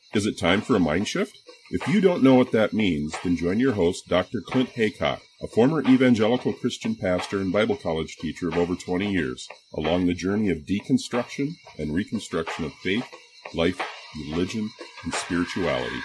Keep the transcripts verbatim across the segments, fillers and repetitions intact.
Is it time for a mind shift? If you don't know what that means, then join your host, Doctor Clint Haycock, a former evangelical Christian pastor and Bible college teacher of over twenty years, along the journey of deconstruction and reconstruction of faith, life, religion, and spirituality.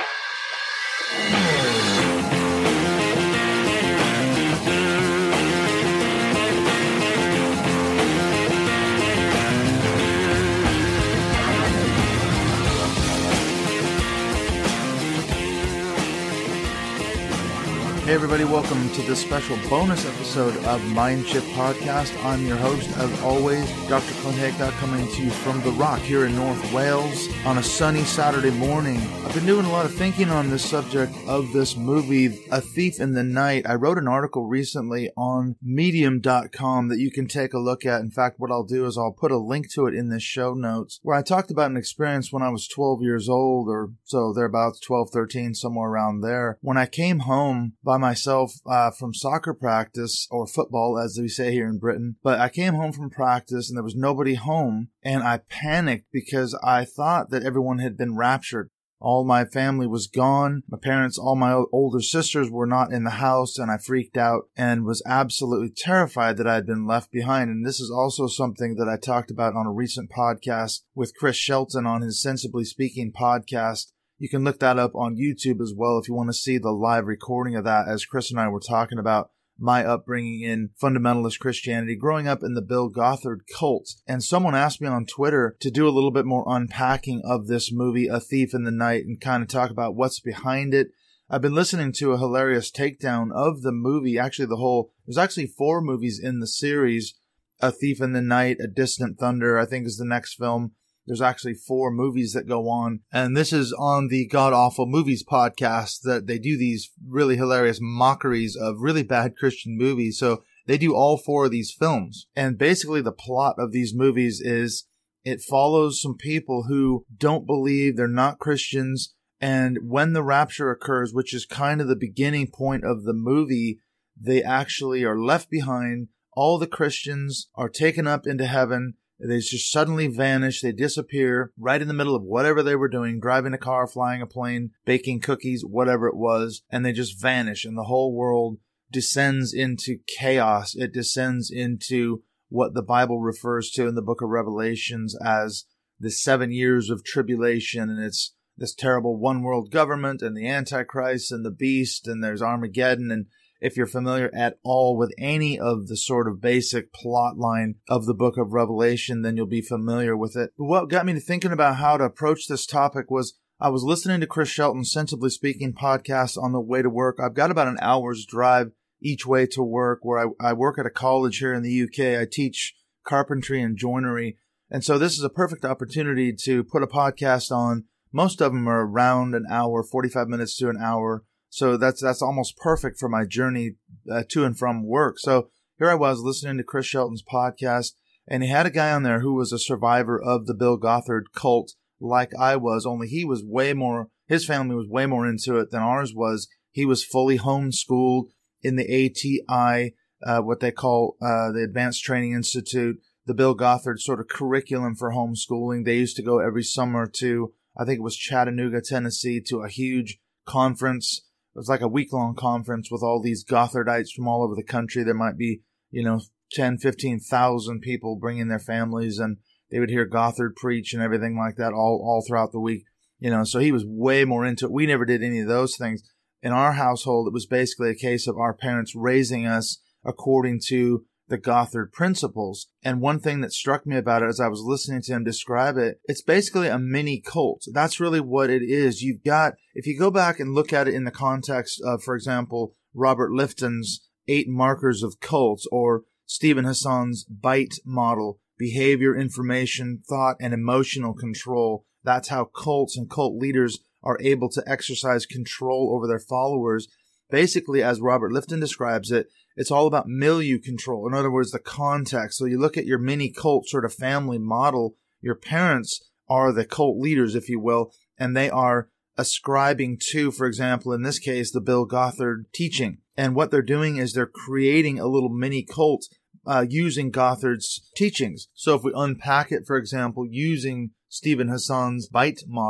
Hey everybody, welcome to this special bonus episode of Mind Shift Podcast. I'm your host, as always, Doctor Clint Haycock, coming to you from The Rock here in North Wales on a sunny Saturday morning. I've been doing a lot of thinking on this subject of this movie, A Thief in the Night. I wrote an article recently on medium dot com that you can take a look at. In fact, what I'll do is I'll put a link to it in the show notes, where I talked about an experience when I was twelve years old, or so thereabouts, twelve, thirteen, somewhere around there, when I came home by myself uh, from soccer practice, or football as we say here in Britain. But I came home from practice and there was nobody home, and I panicked because I thought that everyone had been raptured. All my family was gone. My parents, all my older sisters were not in the house, and I freaked out and was absolutely terrified that I had been left behind. And this is also something that I talked about on a recent podcast with Chris Shelton on his Sensibly Speaking podcast. You can look that up on YouTube as well if you want to see the live recording of that, as Chris and I were talking about my upbringing in fundamentalist Christianity, growing up in the Bill Gothard cult. And someone asked me on Twitter to do a little bit more unpacking of this movie, A Thief in the Night, and kind of talk about what's behind it. I've been listening to a hilarious takedown of the movie, actually the whole, there's actually four movies in the series, A Thief in the Night, A Distant Thunder, I think is the next film. There's actually four movies that go on, and this is on the God Awful Movies podcast that they do these really hilarious mockeries of really bad Christian movies. So they do all four of these films, and basically the plot of these movies is it follows some people who don't believe, they're not Christians, and when the rapture occurs, which is kind of the beginning point of the movie, they actually are left behind. All the Christians are taken up into heaven. They just suddenly vanish. They disappear right in the middle of whatever they were doing, driving a car, flying a plane, baking cookies, whatever it was, and they just vanish, and the whole world descends into chaos. It descends into what the Bible refers to in the book of Revelations as the seven years of tribulation, and it's this terrible one world government and the Antichrist and the beast, and there's Armageddon. And if you're familiar at all with any of the sort of basic plot line of the book of Revelation, then you'll be familiar with it. But what got me to thinking about how to approach this topic was I was listening to Chris Shelton's Sensibly Speaking podcast on the way to work. I've got about an hour's drive each way to work, where I, I work at a college here in the U K. I teach carpentry and joinery. And so this is a perfect opportunity to put a podcast on. Most of them are around an hour, forty-five minutes to an hour. So that's that's almost perfect for my journey uh, to and from work. So here I was listening to Chris Shelton's podcast, and he had a guy on there who was a survivor of the Bill Gothard cult, like I was, only he was way more, his family was way more into it than ours was. He was fully homeschooled in the A T I, uh, what they call uh, the Advanced Training Institute, the Bill Gothard sort of curriculum for homeschooling. They used to go every summer to, I think it was Chattanooga, Tennessee, to a huge conference. It was like a week-long conference with all these Gothardites from all over the country. There might be, you know, ten, fifteen thousand people bringing their families, and they would hear Gothard preach and everything like that all, all throughout the week. You know, so he was way more into it. We never did any of those things. In our household, it was basically a case of our parents raising us according to the Gothard principles. And one thing that struck me about it as I was listening to him describe it, it's basically a mini cult. That's really what it is. You've got, if you go back and look at it in the context of, for example, Robert Lifton's Eight Markers of Cults, or Stephen Hassan's BITE model, behavior, information, thought, and emotional control. That's how cults and cult leaders are able to exercise control over their followers. Basically, as Robert Lifton describes it, it's all about milieu control. In other words, the context. So you look at your mini cult sort of family model. Your parents are the cult leaders, if you will, and they are ascribing to, for example, in this case, the Bill Gothard teaching. And what they're doing is they're creating a little mini cult uh, using Gothard's teachings. So if we unpack it, for example, using Stephen Hassan's BITE model,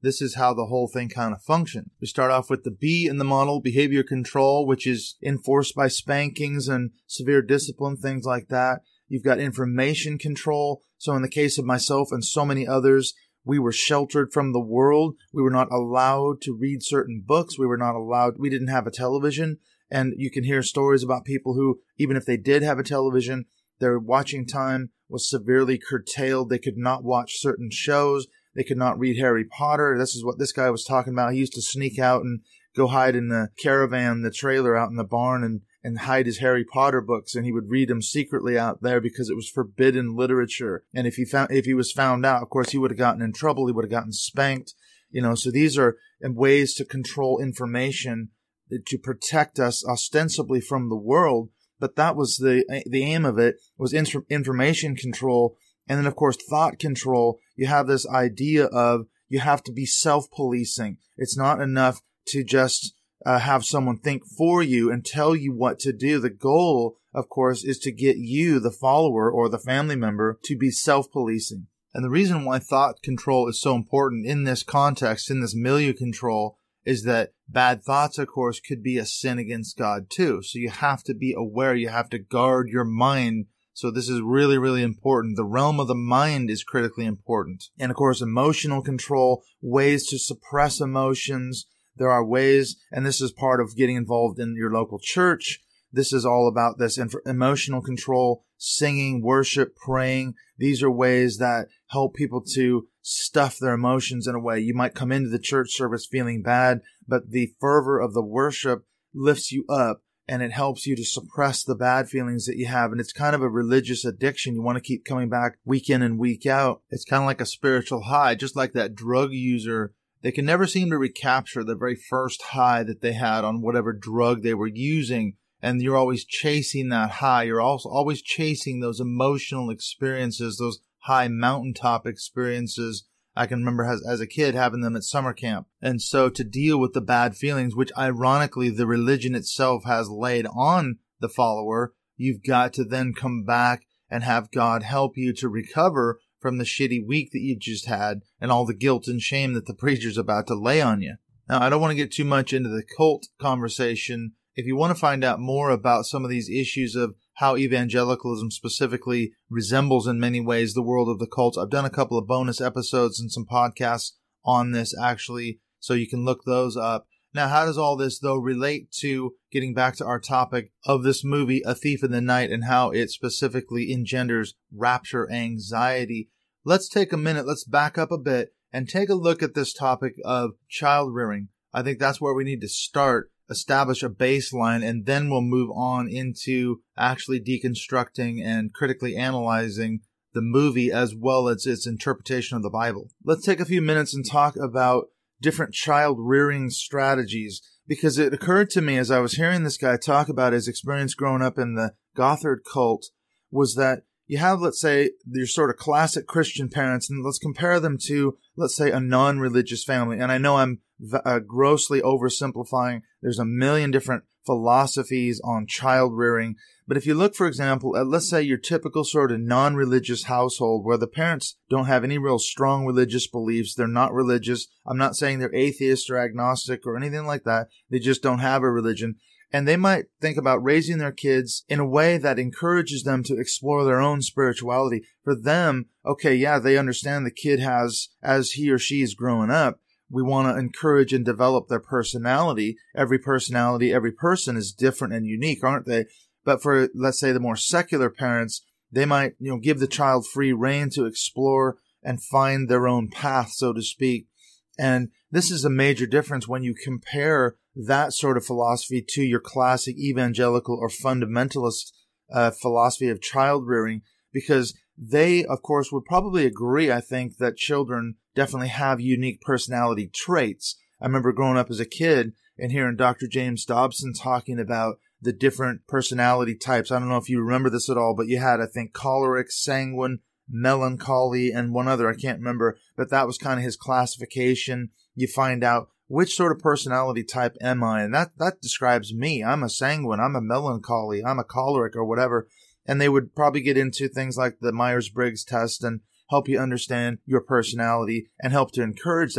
this is how the whole thing kind of functions. We start off with the B in the model, behavior control, which is enforced by spankings and severe discipline, things like that. You've got information control. So in the case of myself and so many others, we were sheltered from the world. We were not allowed to read certain books. We were not allowed, we didn't have a television. And you can hear stories about people who, even if they did have a television, their watching time was severely curtailed. They could not watch certain shows. They could not read Harry Potter. This is what this guy was talking about. He used to sneak out and go hide in the caravan, the trailer out in the barn, and, and hide his Harry Potter books. And he would read them secretly out there because it was forbidden literature. And if he found, if he was found out, of course, he would have gotten in trouble. He would have gotten spanked. You know, so these are ways to control information to protect us ostensibly from the world. But that was the the aim of it, was information control. And then, of course, thought control. You have this idea of you have to be self-policing. It's not enough to just uh, have someone think for you and tell you what to do. The goal, of course, is to get you, the follower or the family member, to be self-policing. And the reason why thought control is so important in this context, in this milieu control, is that bad thoughts, of course, could be a sin against God too. So you have to be aware. You have to guard your mind. So this is really, really important. The realm of the mind is critically important. And of course, emotional control, ways to suppress emotions. There are ways, and this is part of getting involved in your local church. This is all about this inf- emotional control, singing, worship, praying. These are ways that help people to stuff their emotions in a way. You might come into the church service feeling bad, but the fervor of the worship lifts you up and it helps you to suppress the bad feelings that you have. And it's kind of a religious addiction. You want to keep coming back week in and week out. It's kind of like a spiritual high, just like that drug user. They can never seem to recapture the very first high that they had on whatever drug they were using. And you're always chasing that high. You're also always chasing those emotional experiences, those high mountaintop experiences. I can remember as, as a kid having them at summer camp. And so to deal with the bad feelings, which ironically the religion itself has laid on the follower, you've got to then come back and have God help you to recover from the shitty week that you just had and all the guilt and shame that the preacher's about to lay on you. Now, I don't want to get too much into the cult conversation. If you want to find out more about some of these issues of how evangelicalism specifically resembles in many ways the world of the cults, I've done a couple of bonus episodes and some podcasts on this actually, so you can look those up. Now, how does all this, though, relate to getting back to our topic of this movie, A Thief in the Night, and how it specifically engenders rapture anxiety? Let's take a minute, let's back up a bit and take a look at this topic of child rearing. I think that's where we need to start. Establish a baseline, and then we'll move on into actually deconstructing and critically analyzing the movie as well as its interpretation of the Bible. Let's take a few minutes and talk about different child rearing strategies, because it occurred to me as I was hearing this guy talk about his experience growing up in the Gothard cult was that you have, let's say, your sort of classic Christian parents, and let's compare them to, let's say, a non-religious family. And I know I'm uh, grossly oversimplifying. There's a million different philosophies on child rearing. But if you look, for example, at, let's say, your typical sort of non-religious household where the parents don't have any real strong religious beliefs. They're not religious. I'm not saying they're atheist or agnostic or anything like that. They just don't have a religion. And they might think about raising their kids in a way that encourages them to explore their own spirituality. For them, okay, yeah, they understand the kid has, as he or she is growing up, we want to encourage and develop their personality. Every personality, every person is different and unique, aren't they? But for, let's say, the more secular parents, they might, you know, give the child free rein to explore and find their own path, so to speak. And this is a major difference when you compare that sort of philosophy to your classic evangelical or fundamentalist uh, philosophy of child rearing, because they, of course, would probably agree, I think, that children definitely have unique personality traits. I remember growing up as a kid and hearing Doctor James Dobson talking about the different personality types. I don't know if you remember this at all, but you had, I think, choleric, sanguine, melancholy, and one other, I can't remember, but that was kind of his classification. You find out which sort of personality type am I, and that, that describes me. I'm a sanguine, I'm a melancholy, I'm a choleric, or whatever. And they would probably get into things like the Myers-Briggs test and help you understand your personality and help to encourage that.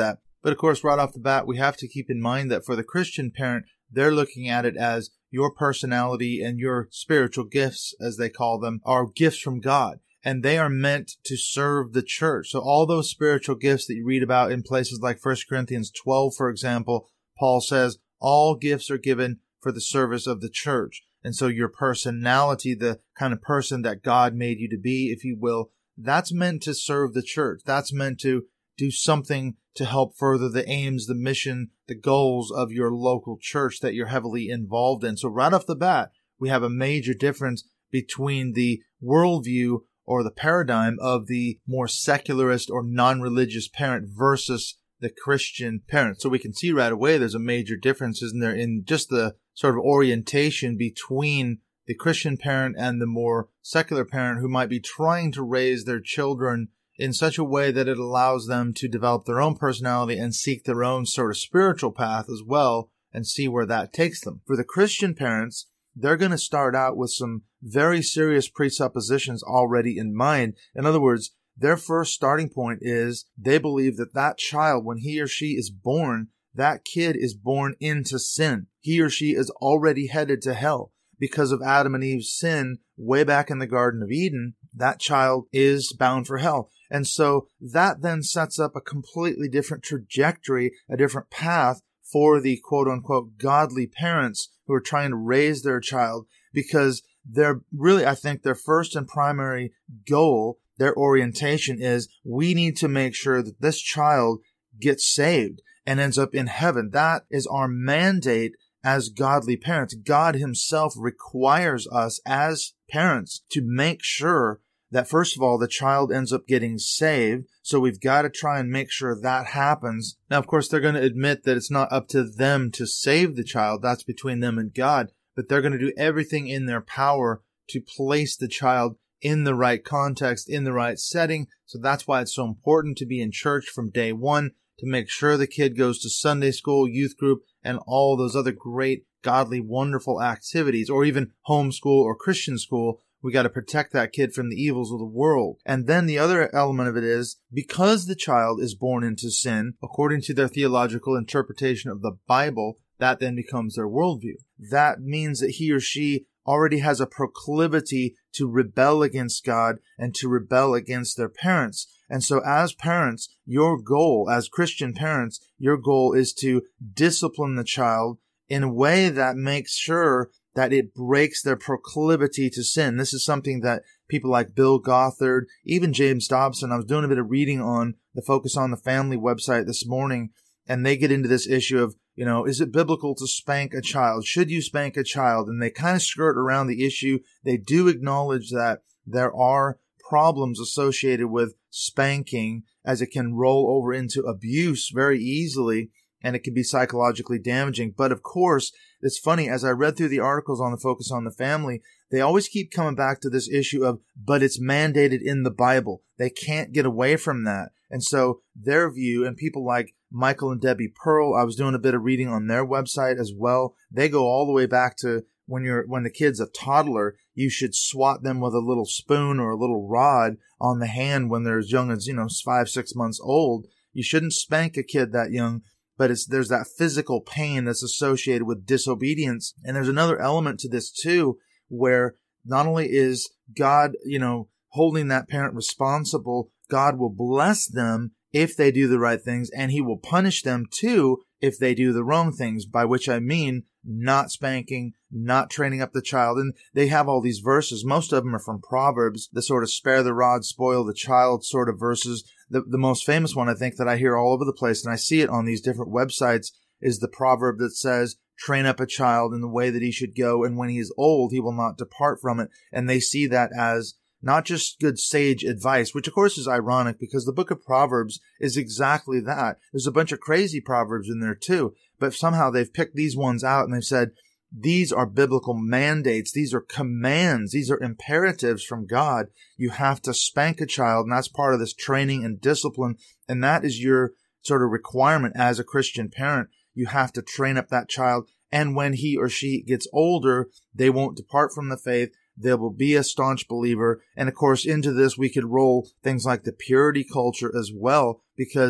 But of course, right off the bat, we have to keep in mind that for the Christian parent, they're looking at it as your personality and your spiritual gifts, as they call them, are gifts from God. And they are meant to serve the church. So all those spiritual gifts that you read about in places like First Corinthians twelve, for example, Paul says, all gifts are given for the service of the church. And so your personality, the kind of person that God made you to be, if you will, that's meant to serve the church. That's meant to do something to help further the aims, the mission, the goals of your local church that you're heavily involved in. So right off the bat, we have a major difference between the worldview or the paradigm of the more secularist or non-religious parent versus the Christian parent. So we can see right away there's a major difference, isn't there, in just the sort of orientation between the Christian parent and the more secular parent who might be trying to raise their children in such a way that it allows them to develop their own personality and seek their own sort of spiritual path as well and see where that takes them. For the Christian parents, they're going to start out with some very serious presuppositions already in mind. In other words, their first starting point is they believe that that child, when he or she is born, that kid is born into sin. He or she is already headed to hell because of Adam and Eve's sin way back in the Garden of Eden. That child is bound for hell. And so that then sets up a completely different trajectory, a different path for the quote-unquote godly parents who are trying to raise their child, because they're really, I think, their first and primary goal, their orientation is, we need to make sure that this child gets saved and ends up in heaven. That is our mandate as godly parents. God himself requires us as parents to make sure that, first of all, the child ends up getting saved. So we've got to try and make sure that happens. Now, of course, they're going to admit that it's not up to them to save the child. That's between them and God. But they're going to do everything in their power to place the child in the right context, in the right setting. So that's why it's so important to be in church from day one, to make sure the kid goes to Sunday school, youth group, and all those other great, godly, wonderful activities, or even homeschool or Christian school. We got to protect that kid from the evils of the world. And then the other element of it is, because the child is born into sin, according to their theological interpretation of the Bible, that then becomes their worldview. That means that he or she already has a proclivity to rebel against God and to rebel against their parents. And so as parents, your goal, as Christian parents, your goal is to discipline the child in a way that makes sure that it breaks their proclivity to sin. This is something that people like Bill Gothard, even James Dobson, I was doing a bit of reading on the Focus on the Family website this morning, and they get into this issue of, you know, is it biblical to spank a child? Should you spank a child? And they kind of skirt around the issue. They do acknowledge that there are problems associated with spanking, as it can roll over into abuse very easily, and it can be psychologically damaging. But of course, it's funny, as I read through the articles on the Focus on the Family, they always keep coming back to this issue of, but it's mandated in the Bible. They can't get away from that. And so their view, and people like Michael and Debbie Pearl, I was doing a bit of reading on their website as well. They go all the way back to when you're, when the kid's a toddler, you should swat them with a little spoon or a little rod on the hand when they're as young as, you know, five, six months old. You shouldn't spank a kid that young. But it's, there's that physical pain that's associated with disobedience. And there's another element to this too, where not only is God, you know, holding that parent responsible, God will bless them if they do the right things, and he will punish them too if they do the wrong things, by which I mean not spanking, not training up the child. And they have all these verses. Most of them are from Proverbs, the sort of spare the rod, spoil the child sort of verses. The, the most famous one, I think, that I hear all over the place, and I see it on these different websites, is the proverb that says, train up a child in the way that he should go, and when he is old, he will not depart from it. And they see that as not just good sage advice, which of course is ironic because the book of Proverbs is exactly that. There's a bunch of crazy proverbs in there too, but somehow they've picked these ones out and they've said, these are biblical mandates. These are commands. These are imperatives from God. You have to spank a child, and that's part of this training and discipline. And that is your sort of requirement as a Christian parent. You have to train up that child. And when he or she gets older, they won't depart from the faith. They will be a staunch believer. And of course, into this, we could roll things like the purity culture as well, because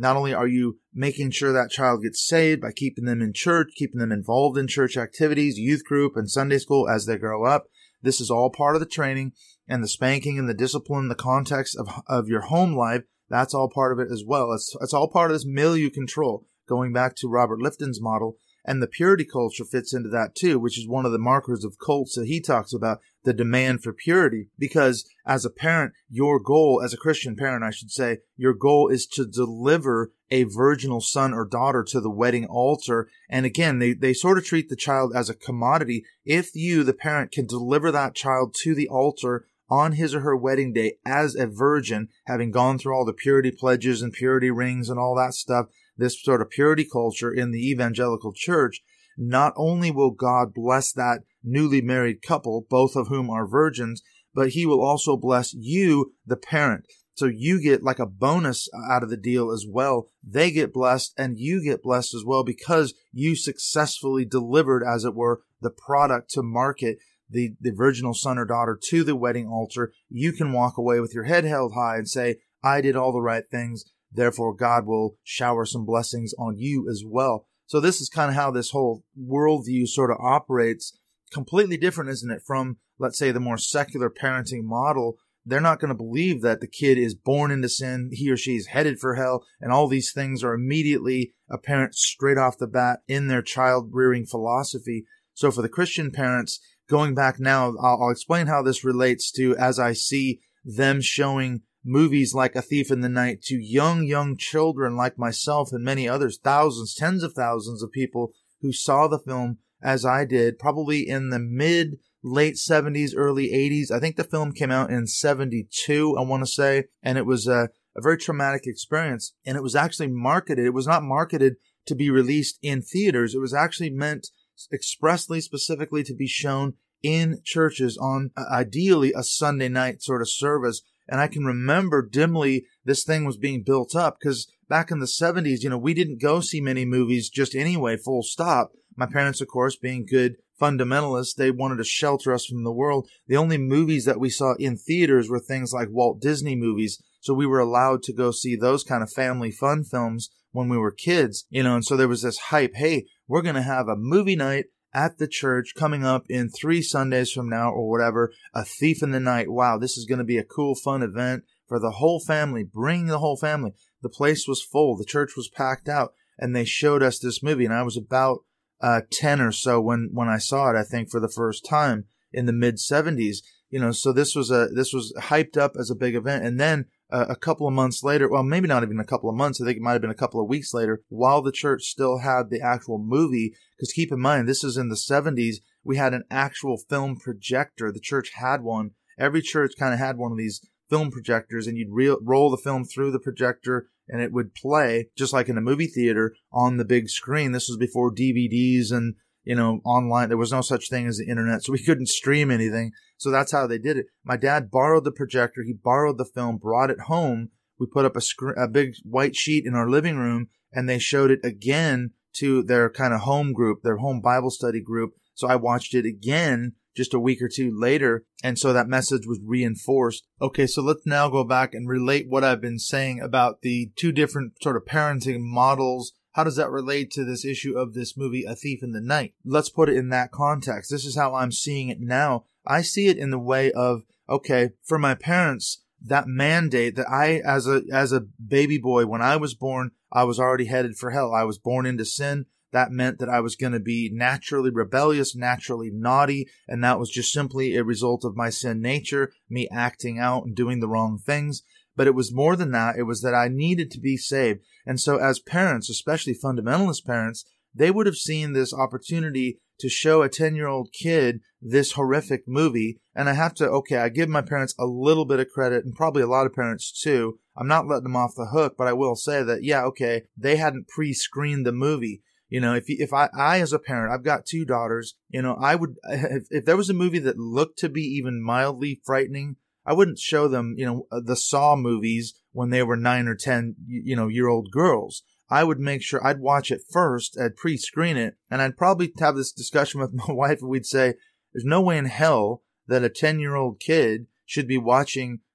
Not only are you making sure that child gets saved by keeping them in church, keeping them involved in church activities, youth group, and Sunday school as they grow up. This is all part of the training and the spanking and the discipline, the context of, of your home life. That's all part of it as well. It's, it's all part of this milieu control, going back to Robert Lifton's model. And the purity culture fits into that too, which is one of the markers of cults that he talks about, the demand for purity. Because as a parent, your goal, as a Christian parent, I should say, your goal is to deliver a virginal son or daughter to the wedding altar. And again, they, they sort of treat the child as a commodity. If you, the parent, can deliver that child to the altar on his or her wedding day as a virgin, having gone through all the purity pledges and purity rings and all that stuff, this sort of purity culture in the evangelical church, not only will God bless that newly married couple, both of whom are virgins, but he will also bless you, the parent. So you get like a bonus out of the deal as well. They get blessed and you get blessed as well because you successfully delivered, as it were, the product to market, the, the virginal son or daughter to the wedding altar. You can walk away with your head held high and say, I did all the right things. Therefore, God will shower some blessings on you as well. So this is kind of how this whole worldview sort of operates. Completely different, isn't it, from, let's say, the more secular parenting model. They're not going to believe that the kid is born into sin, he or she is headed for hell, and all these things are immediately apparent straight off the bat in their child-rearing philosophy. So for the Christian parents, going back now, I'll, I'll explain how this relates to, as I see them showing movies like A Thief in the Night to young, young children like myself and many others, thousands, tens of thousands of people who saw the film as I did, probably in the mid, late seventies, early eighties. I think the film came out in seventy-two, I want to say, and it was a, a very traumatic experience. And it was actually marketed. It was not marketed to be released in theaters. It was actually meant expressly, specifically to be shown in churches on uh, ideally a Sunday night sort of service. And I can remember dimly this thing was being built up because back in the seventies, you know, we didn't go see many movies just anyway, full stop. My parents, of course, being good fundamentalists, they wanted to shelter us from the world. The only movies that we saw in theaters were things like Walt Disney movies. So we were allowed to go see those kind of family fun films when we were kids, you know, and so there was this hype. Hey, we're going to have a movie night at the church coming up in three Sundays from now or whatever, A Thief in the Night. Wow, this is going to be a cool, fun event for the whole family. Bring the whole family. The place was full. The church was packed out, and they showed us this movie, and I was about uh, ten or so when, when I saw it, I think, for the first time in the mid seventies. You know, so this was a this was hyped up as a big event, and then uh, a couple of months later, well, maybe not even a couple of months, I think it might have been a couple of weeks later, while the church still had the actual movie, because keep in mind, this is in the seventies, we had an actual film projector. The church had one. Every church kind of had one of these film projectors, and you'd re- roll the film through the projector, and it would play, just like in a movie theater, on the big screen. This was before D V Ds and, you know, online. There was no such thing as the internet, so we couldn't stream anything. So that's how they did it. My dad borrowed the projector. He borrowed the film, brought it home. We put up a, sc- a big white sheet in our living room, and they showed it again to their kind of home group, their home Bible study group. So I watched it again just a week or two later, and so that message was reinforced. Okay, so let's now go back and relate what I've been saying about the two different sort of parenting models. How does that relate to this issue of this movie, A Thief in the Night? Let's put it in that context. This is how I'm seeing it now. I see it in the way of, okay, for my parents, that mandate that I, as a as a baby boy, when I was born, I was already headed for hell. I was born into sin. That meant that I was going to be naturally rebellious, naturally naughty, and that was just simply a result of my sin nature, me acting out and doing the wrong things. But it was more than that. It was that I needed to be saved. And so as parents, especially fundamentalist parents, they would have seen this opportunity to show a ten-year-old kid this horrific movie. And I have to, okay, I give my parents a little bit of credit, and probably a lot of parents too. I'm not letting them off the hook, but I will say that, yeah, okay, they hadn't pre-screened the movie. You know, if if I, I as a parent, I've got two daughters, you know, I would, if, if there was a movie that looked to be even mildly frightening, I wouldn't show them, you know, the Saw movies when they were nine or ten, you know, year old girls. I would make sure I'd watch it first, I'd pre-screen it, and I'd probably have this discussion with my wife, and we'd say, there's no way in hell that a ten-year-old kid should be watching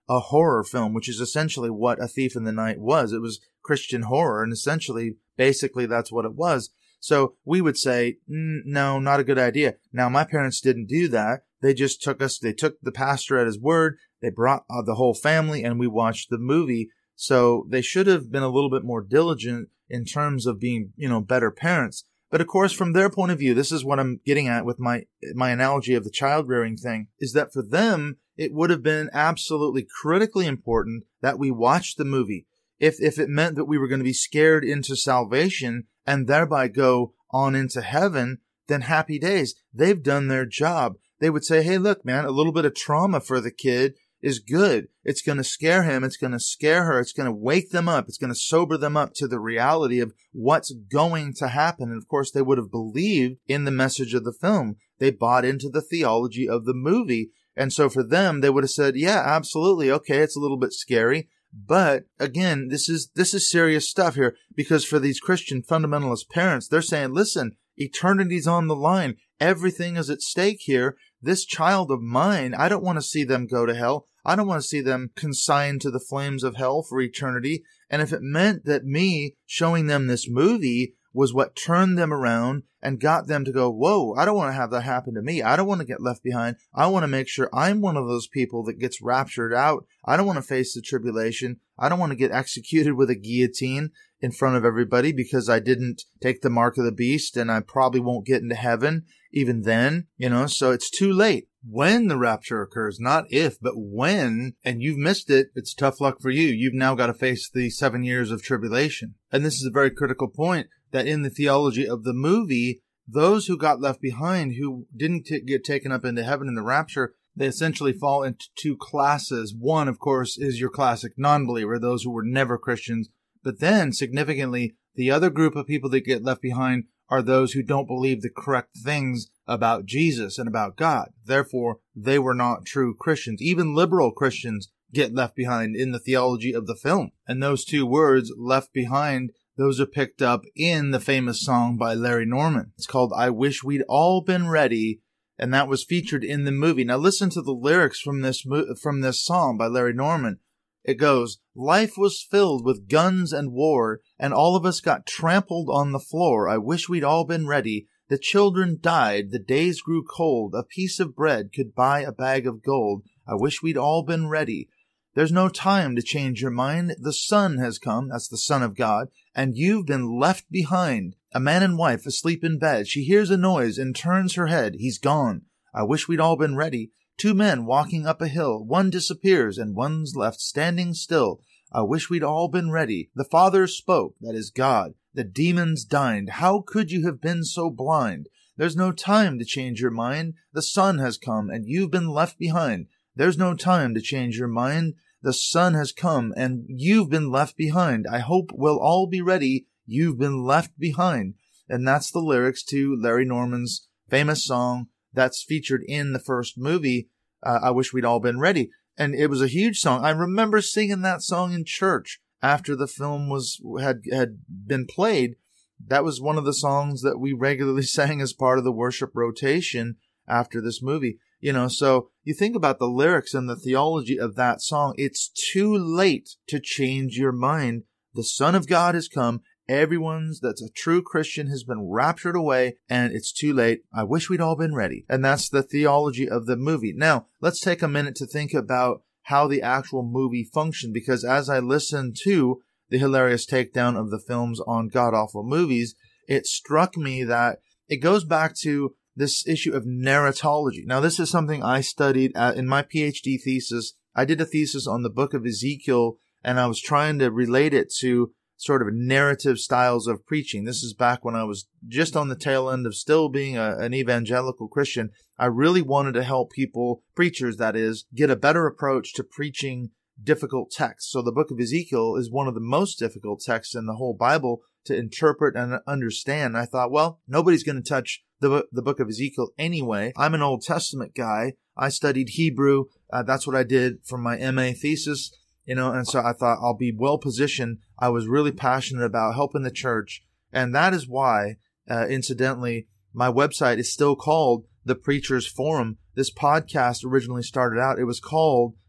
a horror film, which is essentially what A Thief in the Night was. It was Christian horror, and essentially, basically, that's what it was. So we would say, mm, no, not a good idea. Now, my parents didn't do that. They just took us, they took the pastor at his word, they brought uh, the whole family, and we watched the movie. So they should have been a little bit more diligent in terms of being, you know, better parents. But of course, from their point of view, this is what I'm getting at with my my analogy of the child rearing thing, is that for them, it would have been absolutely critically important that we watch the movie. If if it meant that we were going to be scared into salvation and thereby go on into heaven, then happy days. They've done their job. They would say, hey, look, man, a little bit of trauma for the kid is good. It's going to scare him. It's going to scare her. It's going to wake them up. It's going to sober them up to the reality of what's going to happen. And of course, they would have believed in the message of the film. They bought into the theology of the movie. And so for them, they would have said, yeah, absolutely. Okay, it's a little bit scary. But again, this is, this is serious stuff here, because for these Christian fundamentalist parents, they're saying, listen, eternity's on the line. Everything is at stake here. This child of mine, I don't want to see them go to hell. I don't want to see them consigned to the flames of hell for eternity. And if it meant that me showing them this movie was what turned them around and got them to go, whoa, I don't want to have that happen to me. I don't want to get left behind. I want to make sure I'm one of those people that gets raptured out. I don't want to face the tribulation. I don't want to get executed with a guillotine in front of everybody because I didn't take the mark of the beast, and I probably won't get into heaven even then, you know, so it's too late. When the rapture occurs, not if, but when, and you've missed it, it's tough luck for you. You've now got to face the seven years of tribulation. And this is a very critical point, that in the theology of the movie, those who got left behind, who didn't t- get taken up into heaven in the rapture, they essentially fall into two classes. One, of course, is your classic non-believer, those who were never Christians. But then, significantly, the other group of people that get left behind are those who don't believe the correct things about Jesus and about God. Therefore, they were not true Christians. Even liberal Christians get left behind in the theology of the film. And those two words, left behind, those are picked up in the famous song by Larry Norman. It's called I Wish We'd All Been Ready, and that was featured in the movie. Now listen to the lyrics from this mo- from this song by Larry Norman. It goes, life was filled with guns and war, and all of us got trampled on the floor. I wish we'd all been ready. The children died, the days grew cold. A piece of bread could buy a bag of gold. I wish we'd all been ready. There's no time to change your mind. The Son has come, that's the Son of God, and you've been left behind. A man and wife asleep in bed. She hears a noise and turns her head. He's gone. I wish we'd all been ready. Two men walking up a hill. One disappears and one's left standing still. I wish we'd all been ready. The Father spoke, that is God. The demons dined. How could you have been so blind? There's no time to change your mind. The Son has come and you've been left behind. There's no time to change your mind. The Son has come and you've been left behind. I hope we'll all be ready. You've been left behind. And that's the lyrics to Larry Norman's famous song that's featured in the first movie, uh, I Wish We'd All Been Ready. And it was a huge song. I remember singing that song in church after the film was had had been played. That was one of the songs that we regularly sang as part of the worship rotation after this movie. You know, so you think about the lyrics and the theology of that song. It's too late to change your mind. The Son of God has come. Everyone's that's a true Christian has been raptured away, and it's too late. I wish we'd all been ready. And that's the theology of the movie. Now, let's take a minute to think about how the actual movie functioned, because as I listened to the hilarious takedown of the films on god-awful movies, it struck me that it goes back to this issue of narratology. Now, this is something I studied at, in my PhD thesis. I did a thesis on the book of Ezekiel, and I was trying to relate it to sort of narrative styles of preaching. This is back when I was just on the tail end of still being a, an evangelical Christian. I really wanted to help people, preachers that is, get a better approach to preaching difficult texts. So the book of Ezekiel is one of the most difficult texts in the whole Bible to interpret and understand. I thought, well, nobody's going to touch the, the book of Ezekiel anyway. I'm an Old Testament guy. I studied Hebrew. Uh, that's what I did for my M A thesis. You know, and so I thought I'll be well positioned. I was really passionate about helping the church. And that is why, uh, incidentally, my website is still called The Preacher's Forum. This podcast originally started out, it was called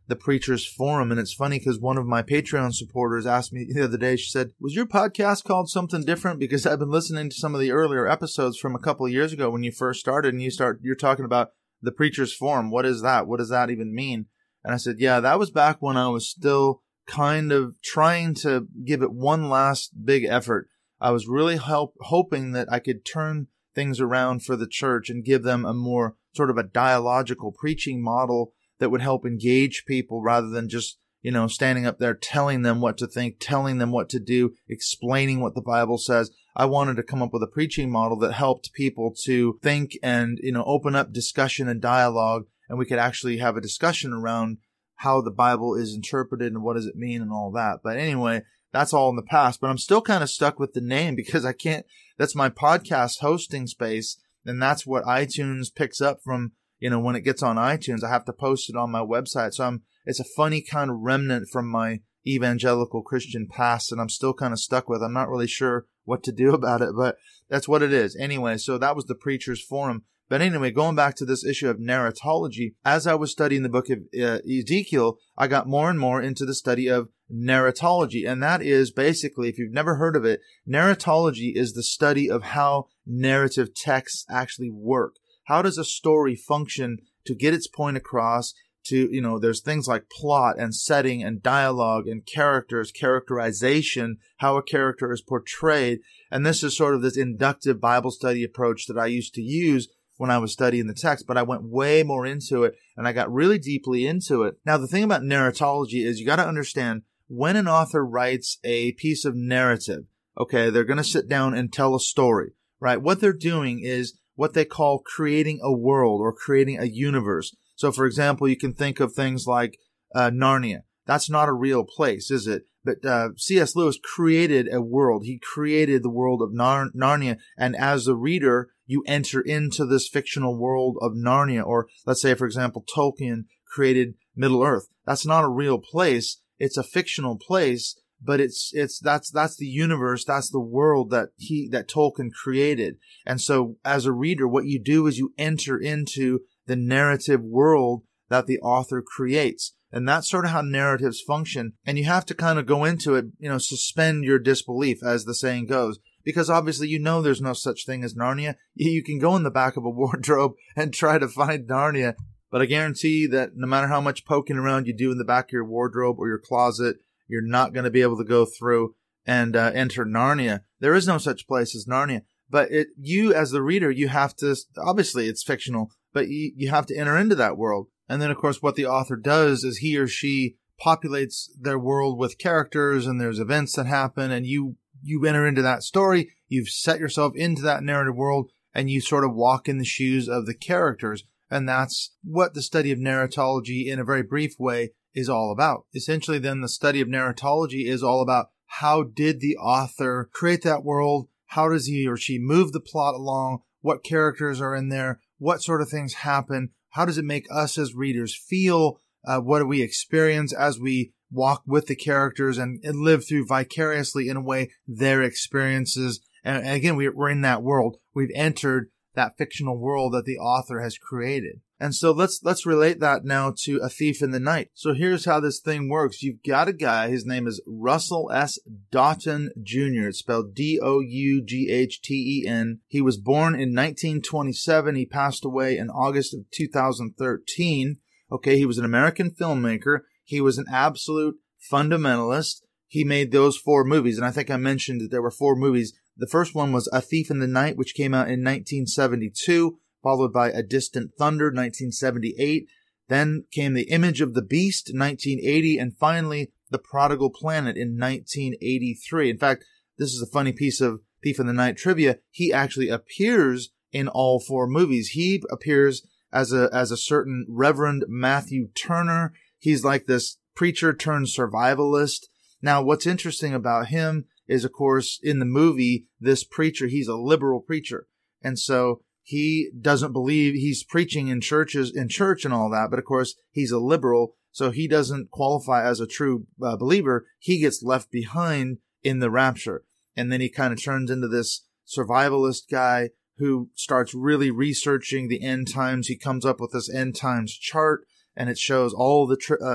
the Preacher's Forum. And it's funny because one of my Patreon supporters asked me the other day, she said, was your podcast called something different? Because I've been listening to some of the earlier episodes from a couple of years ago when you first started, and you start, you're talking about the Preacher's Forum. What is that? What does that even mean? And I said, yeah, that was back when I was still kind of trying to give it one last big effort. I was really help, hoping that I could turn things around for the church and give them a more sort of a dialogical preaching model that would help engage people rather than just, you know, standing up there telling them what to think, telling them what to do, explaining what the Bible says. I wanted to come up with a preaching model that helped people to think and, you know, open up discussion and dialogue, and we could actually have a discussion around how the Bible is interpreted and what does it mean and all that. But anyway, that's all in the past. But I'm still kind of stuck with the name because I can't, that's my podcast hosting space, and that's what iTunes picks up from, you know, when it gets on iTunes. I have to post it on my website. So I'm, it's a funny kind of remnant from my evangelical Christian past, and I'm still kind of stuck with. I'm not really sure what to do about it, but that's what it is. Anyway, so that was the Preacher's Forum. But anyway, going back to this issue of narratology, as I was studying the book of uh, Ezekiel, I got more and more into the study of narratology. And that is basically, if you've never heard of it, narratology is the study of how narrative texts actually work. How does a story function to get its point across? To, you know, there's things like plot and setting and dialogue and characters, characterization, how a character is portrayed. And this is sort of this inductive Bible study approach that I used to use when I was studying the text, but I went way more into it and I got really deeply into it. Now, the thing about narratology is you got to understand when an author writes a piece of narrative, okay, they're going to sit down and tell a story, right? What they're doing is what they call creating a world or creating a universe. So, for example, you can think of things like uh, Narnia. That's not a real place, is it? But uh, C S Lewis created a world. He created the world of Nar- Narnia. And as a reader, you enter into this fictional world of Narnia. Or let's say, for example, Tolkien created Middle-earth. That's not a real place. It's a fictional place, but it's it's that's that's the universe. That's the world that he that Tolkien created. And so, as a reader, what you do is you enter into the narrative world that the author creates. And that's sort of how narratives function. And you have to kind of go into it, you know, suspend your disbelief, as the saying goes. Because obviously you know there's no such thing as Narnia. You can go in the back of a wardrobe and try to find Narnia. But I guarantee that no matter how much poking around you do in the back of your wardrobe or your closet, you're not going to be able to go through and uh, enter Narnia. There is no such place as Narnia. But it, you, as the reader, you have to, obviously it's fictional, but you, you have to enter into that world. And then, of course, what the author does is he or she populates their world with characters, and there's events that happen, and you you enter into that story. You've set yourself into that narrative world, and you sort of walk in the shoes of the characters. And that's what the study of narratology, in a very brief way, is all about. Essentially, then, the study of narratology is all about how did the author create that world? How does he or she move the plot along? What characters are in there? What sort of things happen? How does it make us as readers feel? Uh, what do we experience as we walk with the characters and, and live through vicariously, in a way, their experiences? And, and again, we, we're in that world. We've entered that fictional world that the author has created. And so let's let's relate that now to A Thief in the Night. So here's how this thing works. You've got a guy, his name is Russell S. Doughten Junior It's spelled D O U G H T E N. He was born in nineteen twenty-seven. He passed away in August of two thousand thirteen. Okay, he was an American filmmaker. He was an absolute fundamentalist. He made those four movies, and I think I mentioned that there were four movies. The first one was A Thief in the Night, which came out in nineteen seventy-two. Followed by A Distant Thunder, nineteen seventy-eight. Then came The Image of the Beast, nineteen eighty. And finally, The Prodigal Planet in nineteen eighty-three. In fact, this is a funny piece of Thief in the Night trivia. He actually appears in all four movies. He appears as a as a certain Reverend Matthew Turner. He's like this preacher turned survivalist. Now, what's interesting about him is, of course, in the movie, this preacher, he's a liberal preacher. And so he doesn't believe, he's preaching in churches, in church and all that, but of course he's a liberal, so he doesn't qualify as a true uh, believer. He gets left behind in the rapture. And then he kind of turns into this survivalist guy who starts really researching the end times. He comes up with this end times chart, and it shows all the tri- uh,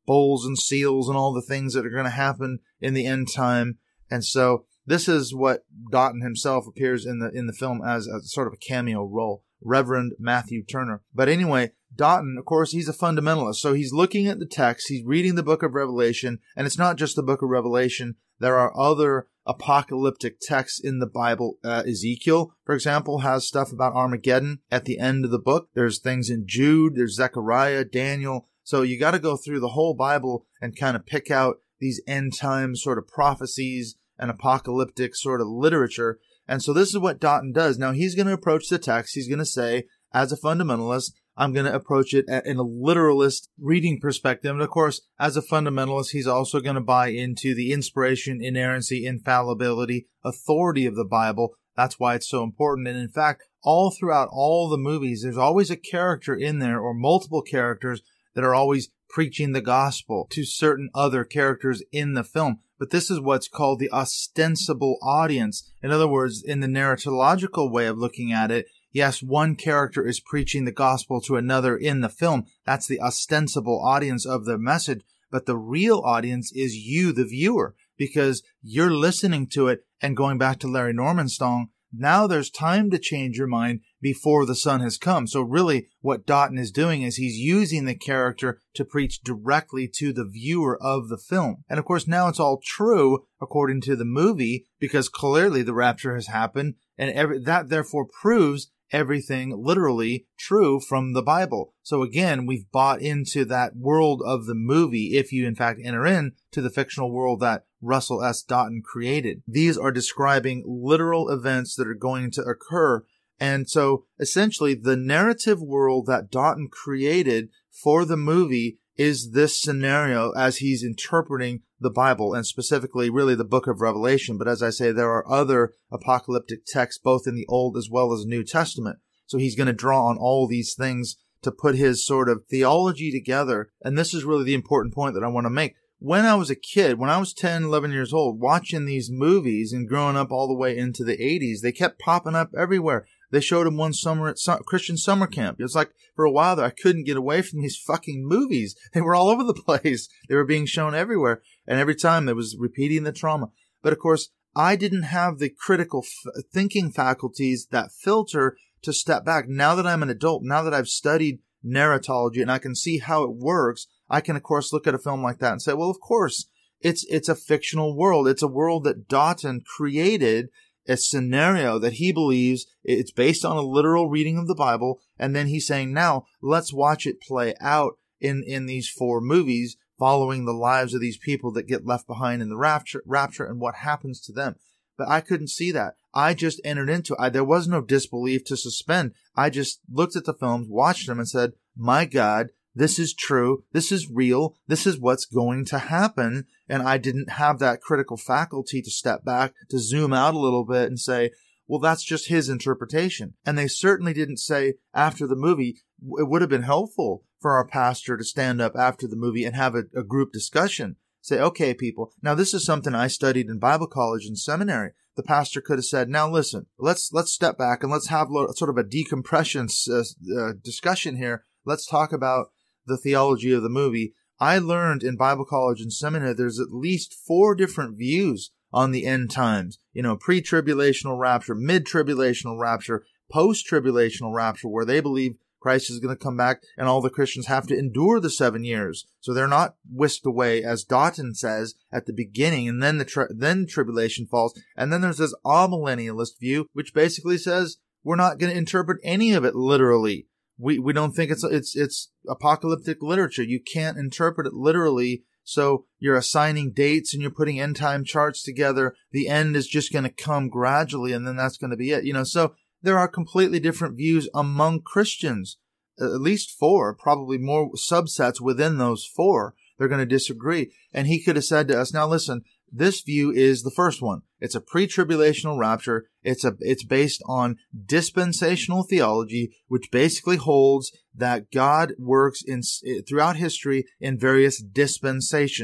bowls and seals and all the things that are going to happen in the end time. And so this is what Doughton himself appears in the in the film as a sort of a cameo role, Reverend Matthew Turner. But anyway, Doughton, of course, he's a fundamentalist. So he's looking at the text, he's reading the book of Revelation, and it's not just the book of Revelation. There are other apocalyptic texts in the Bible. Uh, Ezekiel, for example, has stuff about Armageddon at the end of the book. There's things in Jude, there's Zechariah, Daniel. So you got to go through the whole Bible and kind of pick out these end time sort of prophecies and apocalyptic sort of literature. And so this is what Doughton does. Now he's going to approach the text. He's going to say, as a fundamentalist, I'm going to approach it in a literalist reading perspective. And of course, as a fundamentalist, he's also going to buy into the inspiration, inerrancy, infallibility, authority of the Bible. That's why it's so important. And in fact, all throughout all the movies, there's always a character in there or multiple characters that are always preaching the gospel to certain other characters in the film. But this is what's called the ostensible audience. In other words, in the narratological way of looking at it, yes, one character is preaching the gospel to another in the film. That's the ostensible audience of the message. But the real audience is you, the viewer, because you're listening to it. And going back to Larry Norman's song, now there's time to change your mind before the sun has come. So really what Doughton is doing is he's using the character to preach directly to the viewer of the film. And of course now it's all true according to the movie because clearly the rapture has happened and every, that therefore proves everything literally true from the Bible. So again, we've bought into that world of the movie if you in fact enter in to the fictional world that Russell S. Doughton created. These are describing literal events that are going to occur. And so essentially the narrative world that Doughton created for the movie is this scenario as he's interpreting the Bible and specifically really the book of Revelation. But as I say, there are other apocalyptic texts both in the Old as well as New Testament. So he's going to draw on all these things to put his sort of theology together. And this is really the important point that I want to make. When I was a kid, when I was ten, eleven years old, watching these movies and growing up all the way into the eighties, they kept popping up everywhere. They showed them one summer at su- Christian summer camp. It was like for a while there, I couldn't get away from these fucking movies. They were all over the place. They were being shown everywhere. And every time there was repeating the trauma. But of course, I didn't have the critical f- thinking faculties, that filter to step back. Now that I'm an adult, now that I've studied narratology and I can see how it works, I can, of course, look at a film like that and say, well, of course, it's it's a fictional world. It's a world that Doughton created, a scenario that he believes it's based on a literal reading of the Bible. And then he's saying, now let's watch it play out in, in these four movies following the lives of these people that get left behind in the rapture, rapture and what happens to them. But I couldn't see that. I just entered into it. I, there was no disbelief to suspend. I just looked at the films, watched them and said, my God, this is true. This is real. This is what's going to happen. And I didn't have that critical faculty to step back, to zoom out a little bit and say, well, that's just his interpretation. And they certainly didn't say after the movie, it would have been helpful for our pastor to stand up after the movie and have a, a group discussion. Say, okay, people, now this is something I studied in Bible college and seminary. The pastor could have said, now listen, let's, let's step back and let's have lo- sort of a decompression uh, uh, discussion here. Let's talk about the theology of the movie. I learned in Bible college and seminary there's at least four different views on the end times. You know, pre-tribulational rapture, mid-tribulational rapture, post-tribulational rapture, where they believe Christ is going to come back and all the Christians have to endure the seven years. So they're not whisked away, as Doughton says at the beginning, and then the tri- then tribulation falls. And then there's this amillennialist view, which basically says we're not going to interpret any of it literally. We we don't think it's it's it's apocalyptic literature. You can't interpret it literally. So you're assigning dates and you're putting end time charts together. The end is just going to come gradually, and then that's going to be it. You know, so there are completely different views among Christians. At least four, probably more subsets within those four. They're going to disagree. And he could have said to us, now listen, this view is the first one. It's a pre-tribulational rapture. It's a, it's based on dispensational theology, which basically holds that God works in, throughout history in various dispensations.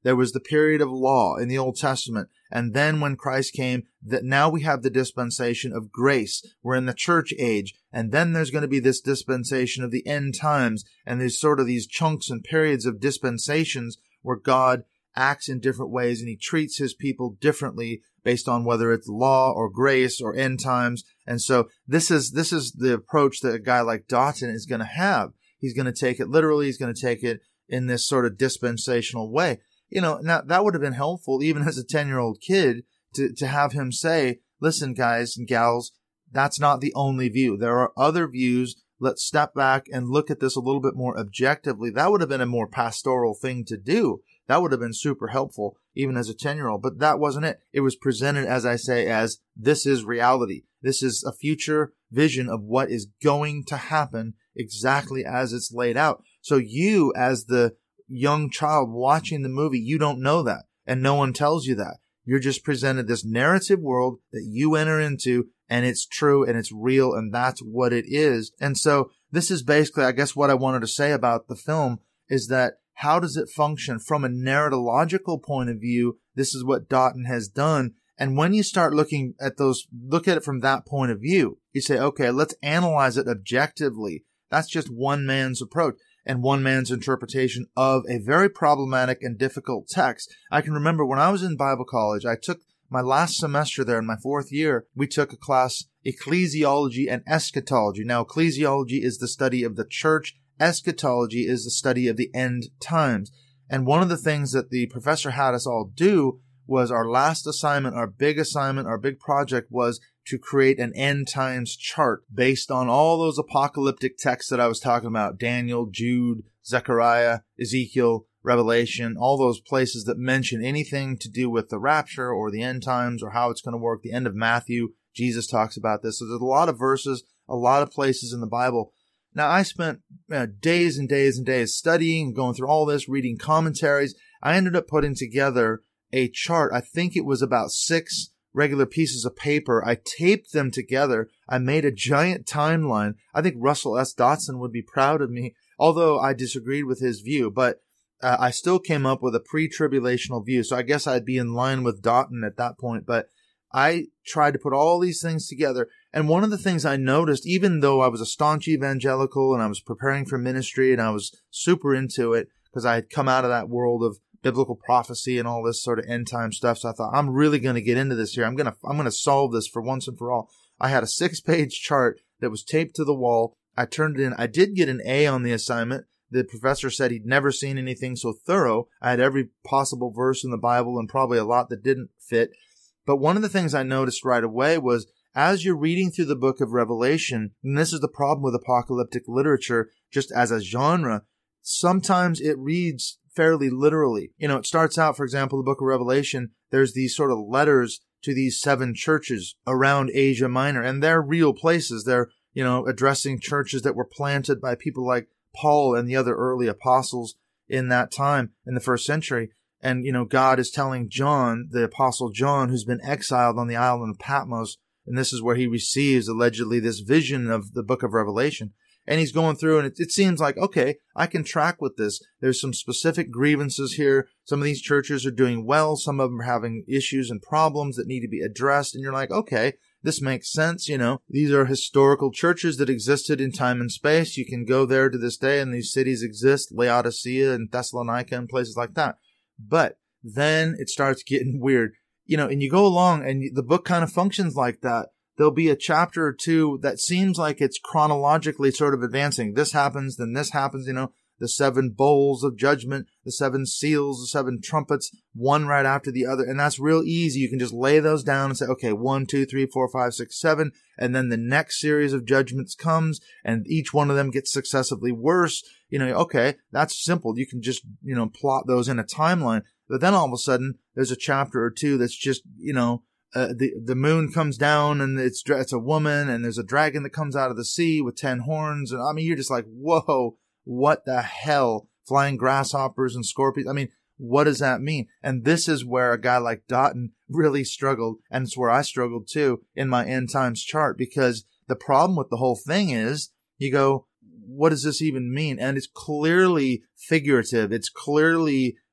There was the period of law in the Old Testament. And then when Christ came, that now we have the dispensation of grace. We're in the church age. And then there's going to be this dispensation of the end times. And there's sort of these chunks and periods of dispensations where God acts in different ways and he treats his people differently based on whether it's law or grace or end times. And so this is, this is the approach that a guy like Dotson is going to have. He's going to take it literally. He's going to take it in this sort of dispensational way. You know, now that would have been helpful even as a ten-year-old kid to, to have him say, listen, guys and gals, that's not the only view. There are other views. Let's step back and look at this a little bit more objectively. That would have been a more pastoral thing to do. That would have been super helpful even as a ten-year-old, but that wasn't it. It was presented, as I say, as this is reality. This is a future vision of what is going to happen exactly as it's laid out. So you, as the young child watching the movie, you don't know that, and no one tells you that. You're just presented this narrative world that you enter into, and it's true and it's real, and that's what it is. And so this is basically, I guess, what I wanted to say about the film is that how does it function from a narratological point of view? This is what Dotton has done. And when you start looking at those, look at it from that point of view, you say, okay, let's analyze it objectively. That's just one man's approach and one man's interpretation of a very problematic and difficult text. I can remember when I was in Bible college, I took my last semester there in my fourth year, we took a class, Ecclesiology and Eschatology. Now, ecclesiology is the study of the church. Eschatology is the study of the end times. And one of the things that the professor had us all do was our last assignment, our big assignment, our big project was to create an end times chart based on all those apocalyptic texts that I was talking about, Daniel, Jude, Zechariah, Ezekiel, Revelation, all those places that mention anything to do with the rapture or the end times or how it's going to work. The end of Matthew, Jesus talks about this. So there's a lot of verses, a lot of places in the Bible. Now, I spent uh, days and days and days studying, going through all this, reading commentaries. I ended up putting together a chart. I think it was about six regular pieces of paper. I taped them together. I made a giant timeline. I think Russell S. Dotson would be proud of me, although I disagreed with his view. But uh, I still came up with a pre-tribulational view. So I guess I'd be in line with Dotton at that point. But I tried to put all these things together. And one of the things I noticed, even though I was a staunch evangelical and I was preparing for ministry and I was super into it because I had come out of that world of biblical prophecy and all this sort of end time stuff. So I thought, I'm really going to get into this here. I'm going to, I'm going to solve this for once and for all. I had a six page chart that was taped to the wall. I turned it in. I did get an A on the assignment. The professor said he'd never seen anything so thorough. I had every possible verse in the Bible and probably a lot that didn't fit. But one of the things I noticed right away was as you're reading through the book of Revelation, and this is the problem with apocalyptic literature, just as a genre, sometimes it reads fairly literally. You know, it starts out, for example, the book of Revelation, there's these sort of letters to these seven churches around Asia Minor, and they're real places. They're, you know, addressing churches that were planted by people like Paul and the other early apostles in that time in the first century. And, you know, God is telling John, the apostle John, who's been exiled on the island of Patmos, and this is where he receives allegedly this vision of the book of Revelation. And he's going through, and it, it seems like, okay, I can track with this. There's some specific grievances here. Some of these churches are doing well. Some of them are having issues and problems that need to be addressed. And you're like, okay, this makes sense. You know, these are historical churches that existed in time and space. You can go there to this day, and these cities exist, Laodicea and Thessalonica and places like that. But then it starts getting weird, you know, and you go along and the book kind of functions like that. There'll be a chapter or two that seems like it's chronologically sort of advancing. This happens, then this happens, you know, the seven bowls of judgment, the seven seals, the seven trumpets, one right after the other. And that's real easy. You can just lay those down and say, okay, one, two, three, four, five, six, seven. And then the next series of judgments comes and each one of them gets successively worse. You know, okay, that's simple. You can just, you know, plot those in a timeline. But then all of a sudden there's a chapter or two that's just, you know, Uh, the the moon comes down and it's it's a woman and there's a dragon that comes out of the sea with ten horns, and I mean you're just like, whoa, what the hell? Flying grasshoppers and scorpions. I mean, what does that mean? And this is where a guy like Dotton really struggled, and it's where I struggled too in my end times chart, because the problem with the whole thing is you go, what does this even mean? And it's clearly figurative. It's clearly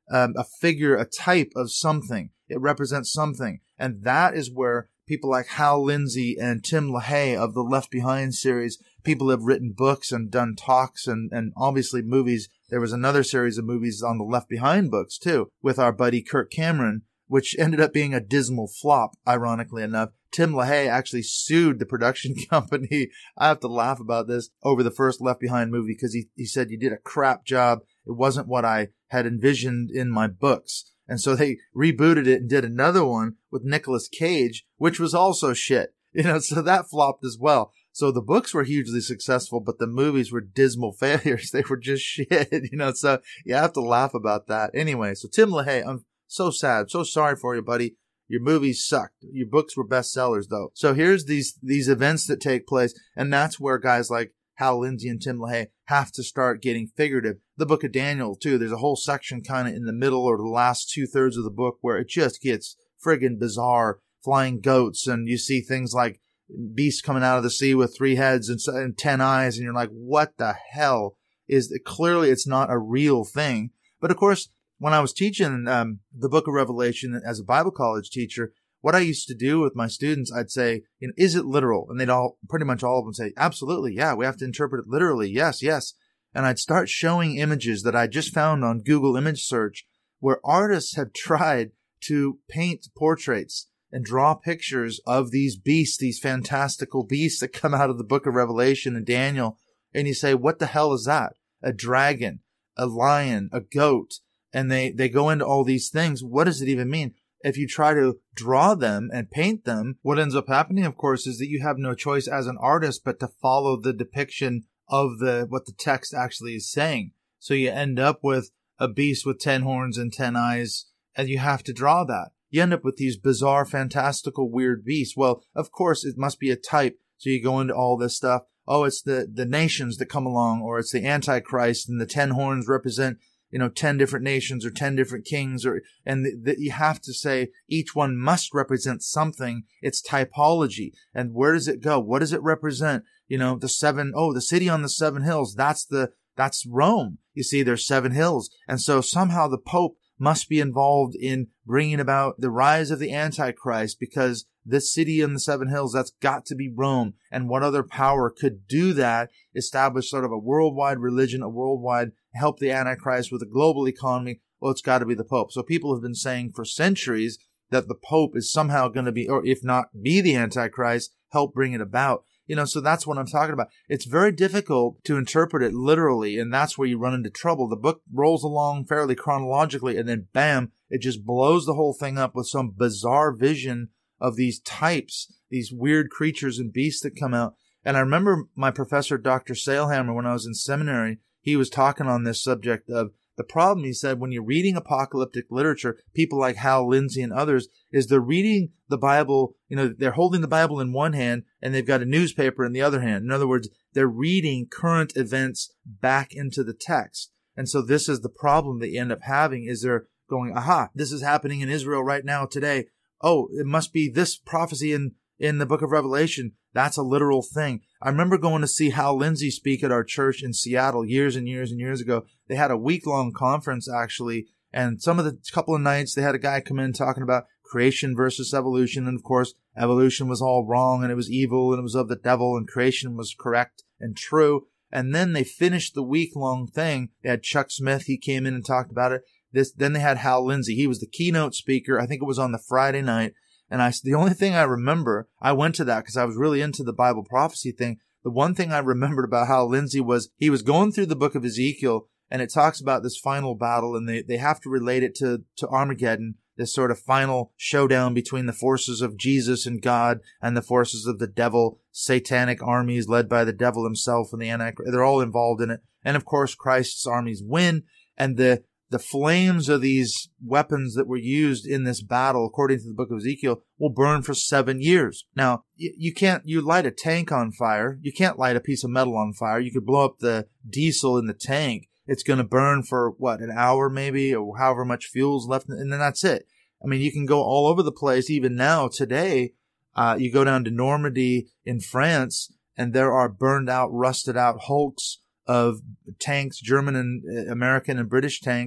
um, a figure, a type of something. It represents something. And that is where people like Hal Lindsey and Tim LaHaye of the Left Behind series, people have written books and done talks and, and obviously movies. There was another series of movies on the Left Behind books too, with our buddy Kirk Cameron, which ended up being a dismal flop, ironically enough. Tim LaHaye actually sued the production company. I have to laugh about this over the first Left Behind movie because he, he said, you did a crap job. It wasn't what I had envisioned in my books. And so they rebooted it and did another one with Nicolas Cage, which was also shit. You know, so that flopped as well. So the books were hugely successful, but the movies were dismal failures. They were just shit, you know, so you have to laugh about that. Anyway, so Tim LaHaye, I'm so sad, so sorry for you, buddy. Your movies sucked. Your books were bestsellers, though. So here's these these events that take place, and that's where guys like Hal Lindsey and Tim LaHaye have to start getting figurative. The book of Daniel, too, there's a whole section kind of in the middle or the last two-thirds of the book where it just gets friggin' bizarre. Flying goats, and you see things like beasts coming out of the sea with three heads and, and ten eyes, and you're like, what the hell is it? Clearly it's not a real thing. But of course, when I was teaching um, the book of Revelation as a Bible college teacher, what I used to do with my students, I'd say, you know, is it literal? And they'd all, pretty much all of them say, absolutely, yeah, we have to interpret it literally, yes, yes. And I'd start showing images that I just found on Google image search where artists have tried to paint portraits and draw pictures of these beasts, these fantastical beasts that come out of the book of Revelation and Daniel. And you say, what the hell is that? A dragon, a lion, a goat. And they, they go into all these things. What does it even mean? If you try to draw them and paint them, what ends up happening, of course, is that you have no choice as an artist but to follow the depiction of the what the text actually is saying. So you end up with a beast with ten horns and ten eyes, and you have to draw that. You end up with these bizarre, fantastical, weird beasts. Well, of course, it must be a type. So you go into all this stuff. Oh, it's the, the nations that come along, or it's the Antichrist, and the ten horns represent, you know, ten different nations or ten different kings, or, and that you have to say each one must represent something. It's typology. And where does it go? What does it represent? You know, the seven, oh, the city on the seven hills. That's the, that's Rome. You see, there's seven hills. And so somehow the Pope must be involved in bringing about the rise of the Antichrist, because this city in the seven hills, that's got to be Rome. And what other power could do that, establish sort of a worldwide religion, a worldwide help the Antichrist with a global economy? Well, it's got to be the Pope. So people have been saying for centuries that the Pope is somehow going to be, or if not be the Antichrist, help bring it about. You know, so that's what I'm talking about. It's very difficult to interpret it literally, and that's where you run into trouble. The book rolls along fairly chronologically, and then bam, it just blows the whole thing up with some bizarre vision of these types, these weird creatures and beasts that come out. And I remember my professor, Doctor Sailhammer, when I was in seminary, he was talking on this subject of the problem, he said, when you're reading apocalyptic literature, people like Hal Lindsey and others, is they're reading the Bible, you know, they're holding the Bible in one hand and they've got a newspaper in the other hand. In other words, they're reading current events back into the text. And so this is the problem that you end up having, is they're going, aha, this is happening in Israel right now today. Oh, it must be this prophecy in, in the book of Revelation. That's a literal thing. I remember going to see Hal Lindsey speak at our church in Seattle years and years and years ago. They had a week-long conference, actually, and some of the couple of nights they had a guy come in talking about creation versus evolution, and of course, evolution was all wrong, and it was evil, and it was of the devil, and creation was correct and true. And then they finished the week-long thing. They had Chuck Smith. He came in and talked about it. This, then they had Hal Lindsey. He was the keynote speaker. I think it was on the Friday night. And I, the only thing I remember, I went to that because I was really into the Bible prophecy thing. The one thing I remembered about Hal Lindsey was he was going through the book of Ezekiel, and it talks about this final battle, and they, they have to relate it to, to Armageddon, this sort of final showdown between the forces of Jesus and God and the forces of the devil, satanic armies led by the devil himself and the Antichrist. They're all involved in it. And of course, Christ's armies win, and the The flames of these weapons that were used in this battle, according to the book of Ezekiel, will burn for seven years. Now, you, you can't, you light a tank on fire. You can't light a piece of metal on fire. You could blow up the diesel in the tank. It's going to burn for, what, an hour maybe, or however much fuel's left, and then that's it. I mean, you can go all over the place. Even now, today, uh, you go down to Normandy in France, and there are burned out, rusted out hulks of tanks, German and American and British tanks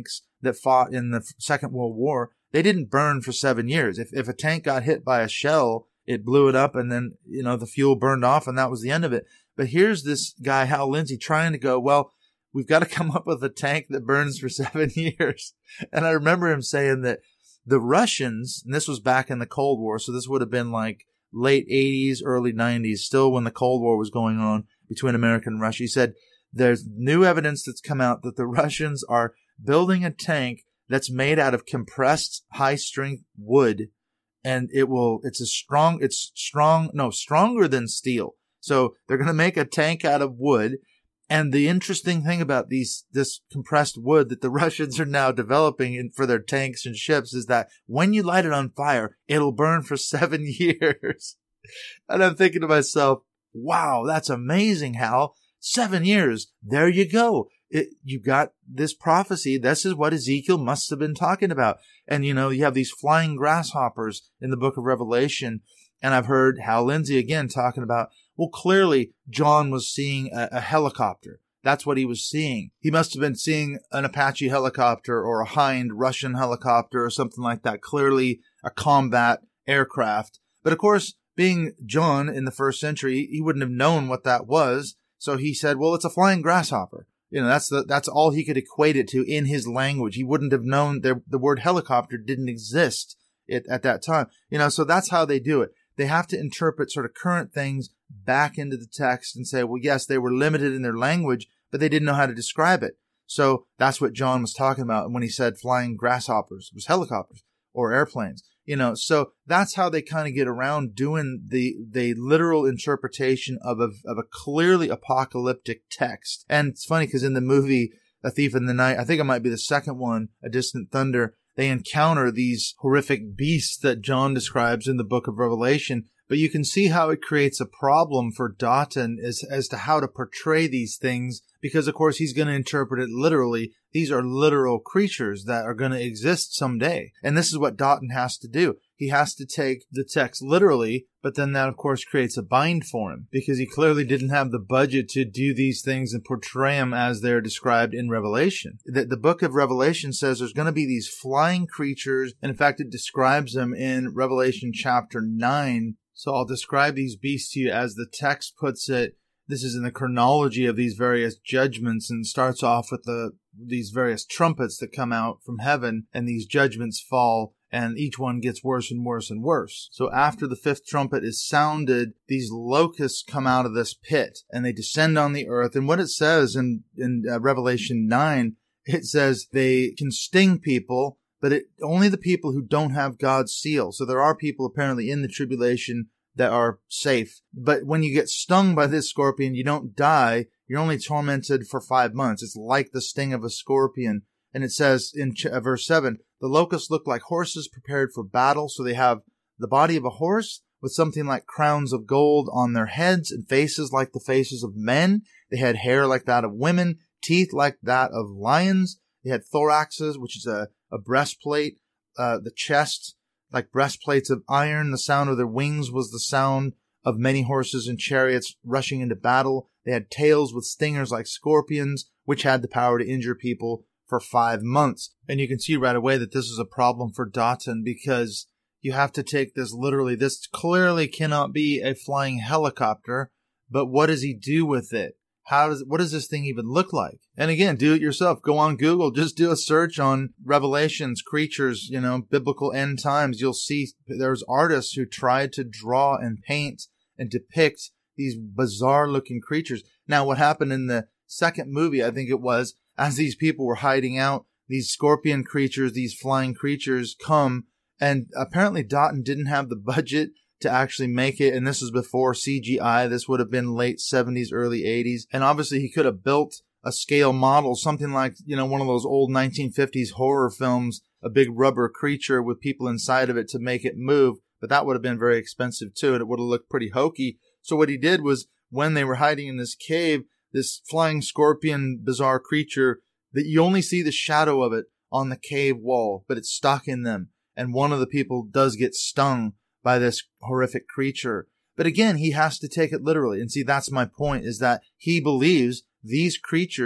that fought in the Second World War, they didn't burn for seven years. If if a tank got hit by a shell, it blew it up and then, you know, the fuel burned off and that was the end of it. But here's this guy, Hal Lindsey, trying to go, well, we've got to come up with a tank that burns for seven years. And I remember him saying that the Russians, and this was back in the Cold War, so this would have been like late eighties, early nineties, still when the Cold War was going on between America and Russia. He said there's new evidence that's come out that the Russians are building a tank that's made out of compressed high-strength wood, and it will, it's a strong, it's strong, no, stronger than steel. So they're going to make a tank out of wood. And the interesting thing about these, this compressed wood that the Russians are now developing in, for their tanks and ships is that when you light it on fire, it'll burn for seven years. And I'm thinking to myself, wow, that's amazing, Hal. Seven years. There you go. It, you got this prophecy. This is what Ezekiel must have been talking about. And, you know, you have these flying grasshoppers in the book of Revelation. And I've heard Hal Lindsey again talking about, well, clearly John was seeing a, a helicopter. That's what he was seeing. He must have been seeing an Apache helicopter or a Hind Russian helicopter or something like that. Clearly a combat aircraft. But of course, being John in the first century, he wouldn't have known what that was. So he said, well, it's a flying grasshopper. You know, that's the, that's all he could equate it to in his language. He wouldn't have known the, the word helicopter didn't exist at, at that time. You know, so that's how they do it. They have to interpret sort of current things back into the text and say, well, yes, they were limited in their language, but they didn't know how to describe it. So that's what John was talking about when he said flying grasshoppers. It was helicopters or airplanes. You know, so that's how they kind of get around doing the the literal interpretation of a of a clearly apocalyptic text. And it's funny because in the movie A Thief in the Night, I think it might be the second one, A Distant Thunder, they encounter these horrific beasts that John describes in the book of Revelation. But you can see how it creates a problem for Dotton as, as to how to portray these things, because, of course, he's going to interpret it literally. These are literal creatures that are going to exist someday. And this is what Dotton has to do. He has to take the text literally, but then that, of course, creates a bind for him, because he clearly didn't have the budget to do these things and portray them as they're described in Revelation. The, the book of Revelation says there's going to be these flying creatures, and in fact, it describes them in Revelation chapter nine. So I'll describe these beasts to you as the text puts it. This is in the chronology of these various judgments, and starts off with the these various trumpets that come out from heaven, and these judgments fall, and each one gets worse and worse and worse. So after the fifth trumpet is sounded, these locusts come out of this pit, and they descend on the earth. And what it says in, in uh, Revelation nine, it says they can sting people, but it, only the people who don't have God's seal. So there are people apparently in the tribulation that are safe. But when you get stung by this scorpion, you don't die. You're only tormented for five months. It's like the sting of a scorpion. And it says in ch- verse seven, the locusts look like horses prepared for battle. So they have the body of a horse with something like crowns of gold on their heads, and faces like the faces of men. They had hair like that of women, teeth like that of lions. They had thoraxes, which is a, a breastplate, uh, the chest like breastplates of iron. The sound of their wings was the sound of many horses and chariots rushing into battle. They had tails with stingers like scorpions, which had the power to injure people for five months. And you can see right away that this is a problem for Dotton, because you have to take this literally. This clearly cannot be a flying helicopter, but what does he do with it? How does, what does this thing even look like? And again, do it yourself. Go on Google. Just do a search on Revelations, creatures, you know, biblical end times. You'll see there's artists who tried to draw and paint and depict these bizarre looking creatures. Now, what happened in the second movie, I think it was, as these people were hiding out, these scorpion creatures, these flying creatures come, and apparently Dotton didn't have the budget to actually make it, and this is before C G I. This would have been late seventies, early eighties, and obviously he could have built a scale model, something like, you know, one of those old nineteen fifties horror films, a big rubber creature with people inside of it to make it move, but that would have been very expensive too, and it would have looked pretty hokey. So what he did was, when they were hiding in this cave, this flying scorpion bizarre creature, that you only see the shadow of it on the cave wall, but it's stuck in them, and one of the people does get stung by this horrific creature. But again, he has to take it literally. And see, that's my point, is that he believes these creatures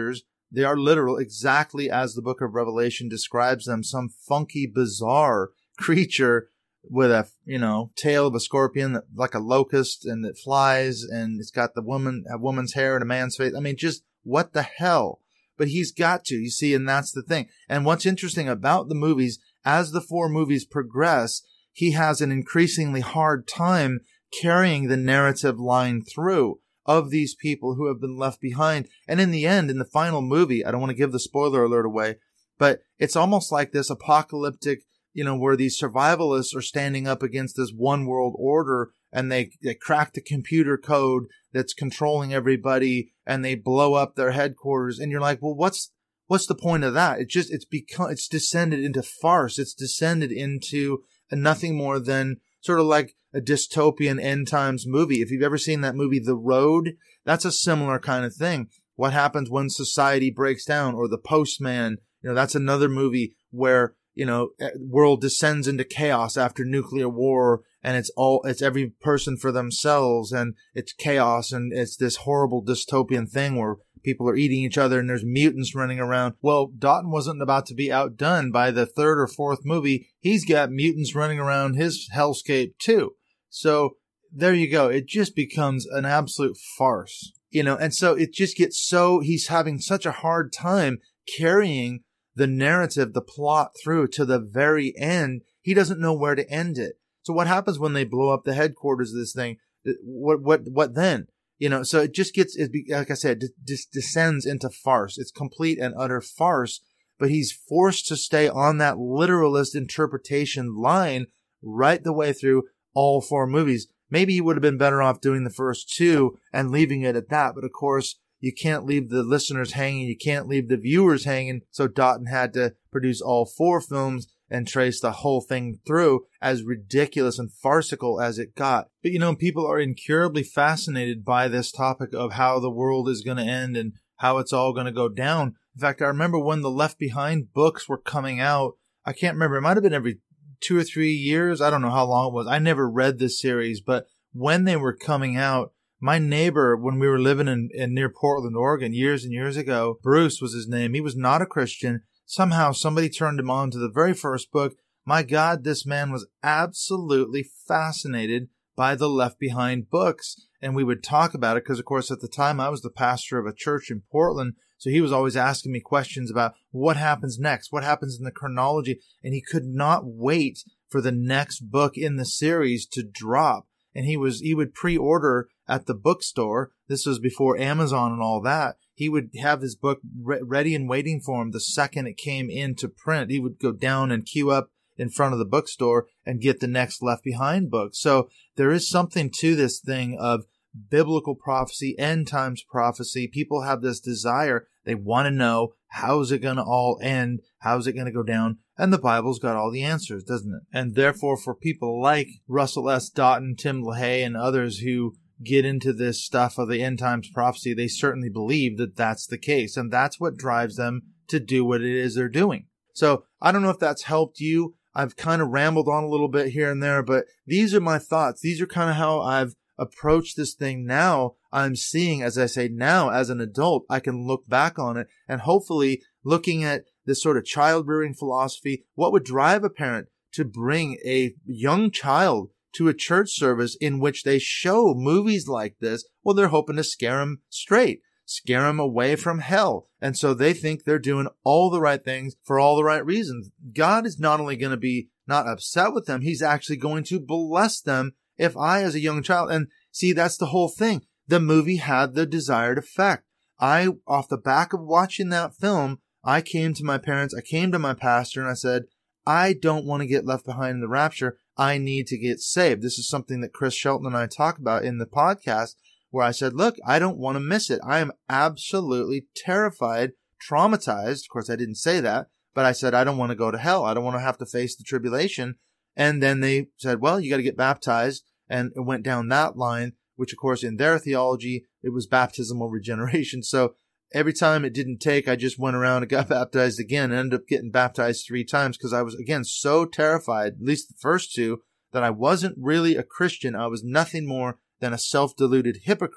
They are literal, exactly as the book of Revelation describes them, some funky, bizarre creature with a, you know, tail of a scorpion, that, like a locust, and that flies, and it's got the woman, a woman's hair and a man's face. I mean, just what the hell? But he's got to, you see, and that's the thing. And what's interesting about the movies, as the four movies progress, he has an increasingly hard time carrying the narrative line through of these people who have been left behind. And in the end, in the final movie, I don't want to give the spoiler alert away, but it's almost like this apocalyptic, you know, where these survivalists are standing up against this one world order, and they, they crack the computer code that's controlling everybody, and they blow up their headquarters. And you're like, well, what's, what's the point of that? It just, it's become, it's descended into farce. It's descended into nothing more than sort of like a dystopian end times movie. If you've ever seen that movie, The Road, that's a similar kind of thing. What happens when society breaks down? Or The Postman, you know, that's another movie where, you know, world descends into chaos after nuclear war, and it's all, it's every person for themselves, and it's chaos, and it's this horrible dystopian thing where people are eating each other and there's mutants running around. Well, Doughton wasn't about to be outdone. By the third or fourth movie, he's got mutants running around his hellscape too. So there you go. It just becomes an absolute farce, you know, and so it just gets so, he's having such a hard time carrying the narrative, the plot through to the very end. He doesn't know where to end it. So what happens when they blow up the headquarters of this thing? What, what, what then? You know, so it just gets, it, like I said, it just descends into farce. It's complete and utter farce, but he's forced to stay on that literalist interpretation line right the way through all four movies. Maybe he would have been better off doing the first two and leaving it at that. But of course, you can't leave the listeners hanging. You can't leave the viewers hanging. So Doughton had to produce all four films and trace the whole thing through, as ridiculous and farcical as it got. But, you know, people are incurably fascinated by this topic of how the world is going to end and how it's all going to go down. In fact, I remember when the Left Behind books were coming out, I can't remember, it might have been every two or three years. I don't know how long it was. I never read this series, but when they were coming out, my neighbor, when we were living in, in near Portland, Oregon, years and years ago, Bruce was his name. He was not a Christian. Somehow somebody turned him on to the very first book. My God, this man was absolutely fascinated by the Left Behind books. And we would talk about it because, of course, at the time I was the pastor of a church in Portland. So he was always asking me questions about what happens next, what happens in the chronology. And he could not wait for the next book in the series to drop. And he was, he would pre-order at the bookstore. This was before Amazon and all that. He would have his book re- ready and waiting for him the second it came into print. He would go down and queue up in front of the bookstore and get the next Left Behind book. So there is something to this thing of biblical prophecy, end times prophecy. People have this desire. They want to know, how's it going to all end? How's it going to go down? And the Bible's got all the answers, doesn't it? And therefore, for people like Russell S. Doughton, Tim LaHaye, and others who get into this stuff of the end times prophecy, they certainly believe that that's the case. And that's what drives them to do what it is they're doing. So I don't know if that's helped you. I've kind of rambled on a little bit here and there, but these are my thoughts. These are kind of how I've approached this thing now. I'm seeing, as I say, now as an adult, I can look back on it and hopefully looking at this sort of child rearing philosophy, what would drive a parent to bring a young child to a church service in which they show movies like this? Well, they're hoping to scare them straight, scare them away from hell. And so they think they're doing all the right things for all the right reasons. God is not only going to be not upset with them, he's actually going to bless them if I, as a young child, and see, that's the whole thing. The movie had the desired effect. I, off the back of watching that film, I came to my parents, I came to my pastor, and I said, I don't want to get left behind in the rapture. I need to get saved. This is something that Chris Shelton and I talk about in the podcast, where I said, look, I don't want to miss it. I am absolutely terrified, traumatized. Of course, I didn't say that, but I said, I don't want to go to hell. I don't want to have to face the tribulation. And then they said, well, you got to get baptized. And it went down that line, which, of course, in their theology, it was baptismal regeneration. So every time it didn't take, I just went around and got baptized again and ended up getting baptized three times because I was, again, so terrified, at least the first two, that I wasn't really a Christian. I was nothing more than a self-deluded hypocrite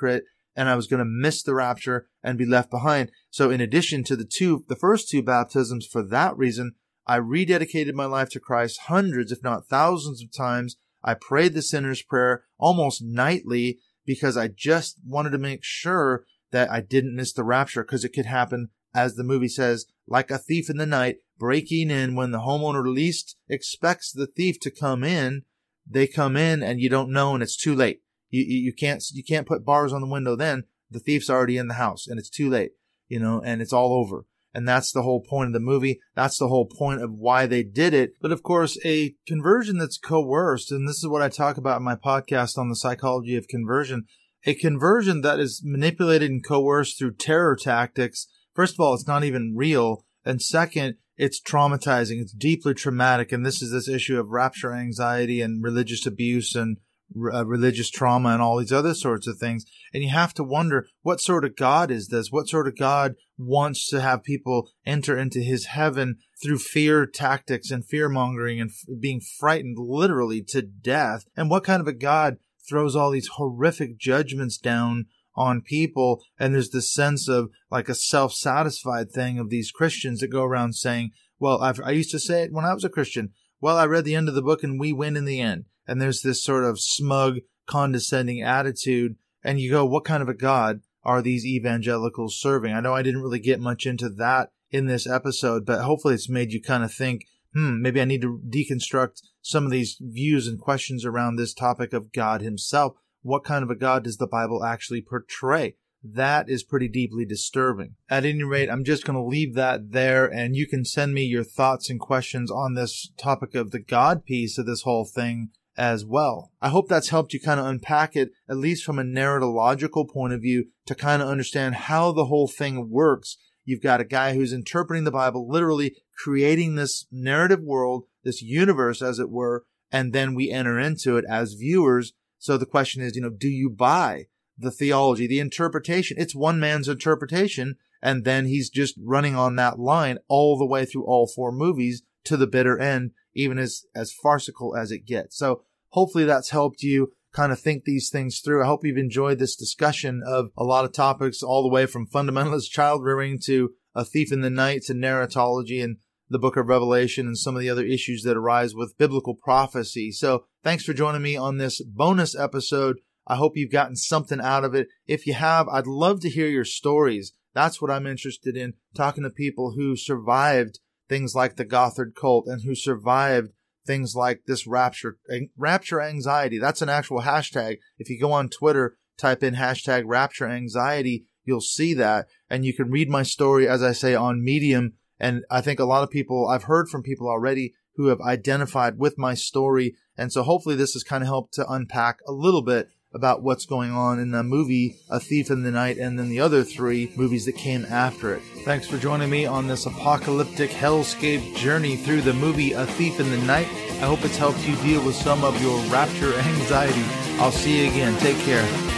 and I was going to miss the rapture and be left behind. So in addition to the two, the first two baptisms, for that reason, I rededicated my life to Christ hundreds, if not thousands of times. I prayed the sinner's prayer almost nightly because I just wanted to make sure that I didn't miss the rapture, because it could happen, as the movie says, like a thief in the night, breaking in when the homeowner least expects the thief to come in. They come in and you don't know, and it's too late. You, you can't, you can't put bars on the window then. The thief's already in the house and it's too late, you know, and it's all over. And that's the whole point of the movie. That's the whole point of why they did it. But of course, a conversion that's coerced, and this is what I talk about in my podcast on the psychology of conversion, a conversion that is manipulated and coerced through terror tactics. First of all, it's not even real. And second, it's traumatizing. It's deeply traumatic. And this is this issue of rapture anxiety and religious abuse and uh, religious trauma and all these other sorts of things. And you have to wonder, what sort of God is this? What sort of God wants to have people enter into his heaven through fear tactics and fear mongering and f- being frightened literally to death? And what kind of a God throws all these horrific judgments down on people? And there's this sense of like a self-satisfied thing of these Christians that go around saying, well, I've, I used to say it when I was a Christian. Well, I read the end of the book and we win in the end. And there's this sort of smug, condescending attitude. And you go, what kind of a God are these evangelicals serving? I know I didn't really get much into that in this episode, but hopefully it's made you kind of think, hmm, maybe I need to deconstruct some of these views and questions around this topic of God himself. What kind of a God does the Bible actually portray? That is pretty deeply disturbing. At any rate, I'm just going to leave that there, and you can send me your thoughts and questions on this topic of the God piece of this whole thing as well. I hope that's helped you kind of unpack it, at least from a narratological point of view, to kind of understand how the whole thing works. You've got a guy who's interpreting the Bible, literally creating this narrative world, this universe, as it were, and then we enter into it as viewers. So the question is, you know, do you buy the theology, the interpretation? It's one man's interpretation, and then he's just running on that line all the way through all four movies to the bitter end, even as, as farcical as it gets. So hopefully that's helped you kind of think these things through. I hope you've enjoyed this discussion of a lot of topics, all the way from fundamentalist child rearing to a thief in the night to narratology and the book of Revelation and some of the other issues that arise with biblical prophecy. So thanks for joining me on this bonus episode. I hope you've gotten something out of it. If you have, I'd love to hear your stories. That's what I'm interested in, talking to people who survived things like the Gothard cult and who survived things like this rapture, rapture anxiety. That's an actual hashtag. If you go on Twitter, type in hashtag rapture anxiety, you'll see that. And you can read my story, as I say, on Medium. And I think a lot of people, I've heard from people already who have identified with my story. And so hopefully this has kind of helped to unpack a little bit about what's going on in the movie A Thief in the Night and then the other three movies that came after it. Thanks for joining me on this apocalyptic hellscape journey through the movie A Thief in the Night. I hope it's helped you deal with some of your rapture anxiety. I'll see you again. Take care.